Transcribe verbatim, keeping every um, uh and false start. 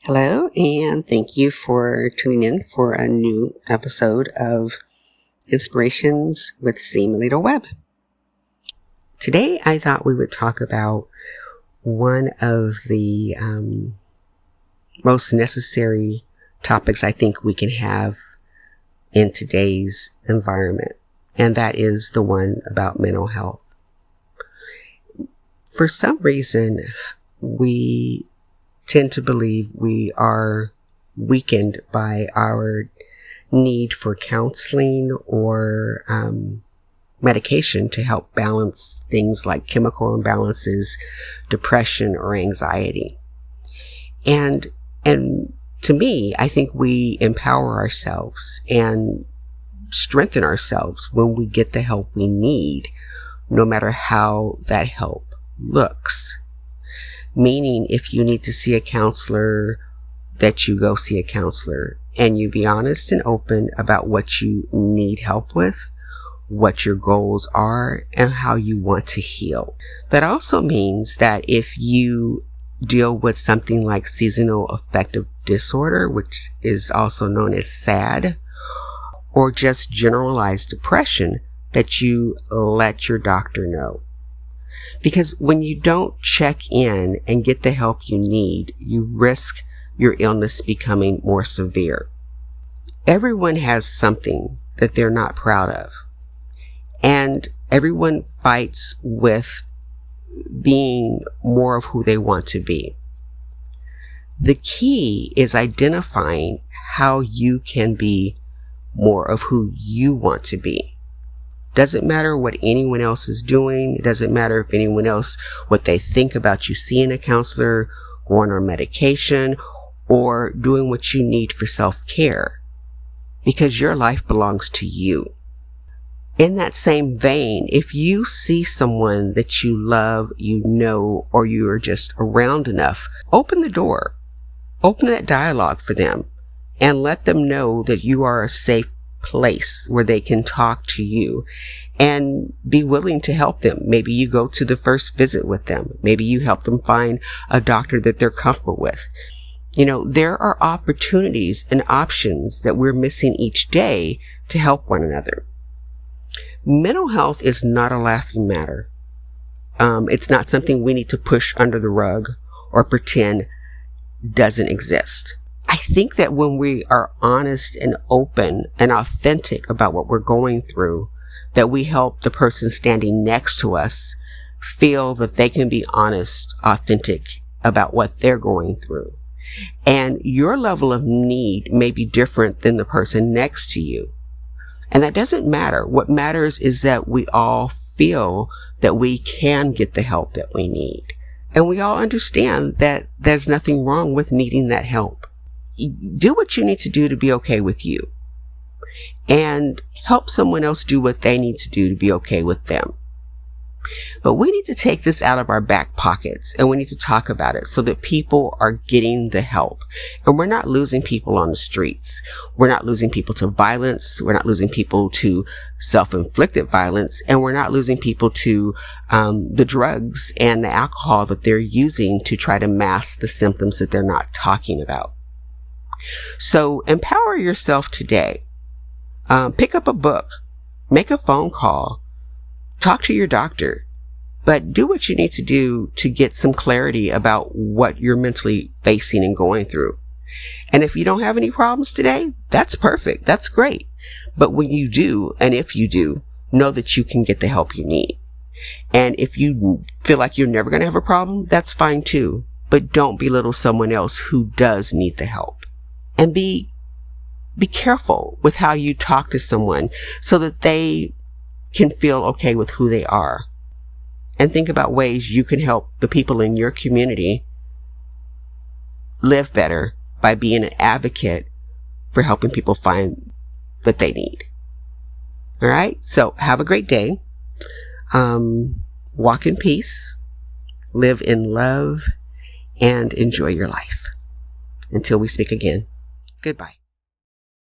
Hello, and thank you for tuning in for a new episode of Inspirations with C. Melita Webb. Today, I thought we would talk about one of the um, most necessary topics I think we can have in today's environment, and that is the one about mental health. For some reason, we tend to believe we are weakened by our need for counseling or um, medication to help balance things like chemical imbalances, depression, or anxiety. And and to me, I think we empower ourselves and strengthen ourselves when we get the help we need, no matter how that help looks. Meaning, if you need to see a counselor, that you go see a counselor and you be honest and open about what you need help with, what your goals are, and how you want to heal. That also means that if you deal with something like seasonal affective disorder, which is also known as SAD, or just generalized depression, that you let your doctor know. Because when you don't check in and get the help you need, you risk your illness becoming more severe. Everyone has something that they're not proud of. And everyone fights with being more of who they want to be. The key is identifying how you can be more of who you want to be. Doesn't matter what anyone else is doing. It doesn't matter if anyone else, what they think about you seeing a counselor, going on medication, or doing what you need for self-care. Because your life belongs to you. In that same vein, if you see someone that you love, you know, or you are just around enough, open the door. Open that dialogue for them and let them know that you are a safe place where they can talk to you and be willing to help them. Maybe you go to the first visit with them. Maybe you help them find a doctor that they're comfortable with. You know, there are opportunities and options that we're missing each day to help one another. Mental health is not a laughing matter. Um, it's not something we need to push under the rug or pretend doesn't exist. I think that when we are honest and open and authentic about what we're going through, that we help the person standing next to us feel that they can be honest, authentic about what they're going through. And your level of need may be different than the person next to you. And that doesn't matter. What matters is that we all feel that we can get the help that we need. And we all understand that there's nothing wrong with needing that help. Do what you need to do to be okay with you, and help someone else do what they need to do to be okay with them. But we need to take this out of our back pockets, and we need to talk about it so that people are getting the help. And we're not losing people on the streets. We're not losing people to violence. We're not losing people to self-inflicted violence. And we're not losing people to um, the drugs and the alcohol that they're using to try to mask the symptoms that they're not talking about. So empower yourself today. Um, pick up a book, make a phone call, talk to your doctor, but do what you need to do to get some clarity about what you're mentally facing and going through. And if you don't have any problems today, that's perfect. That's great. But when you do, and if you do, know that you can get the help you need. And if you feel like you're never going to have a problem, that's fine too. But don't belittle someone else who does need the help. And be be careful with how you talk to someone so that they can feel okay with who they are. And think about ways you can help the people in your community live better by being an advocate for helping people find what they need. All right? So have a great day. Um, walk in peace, live in love, and enjoy your life. Until we speak again. Goodbye.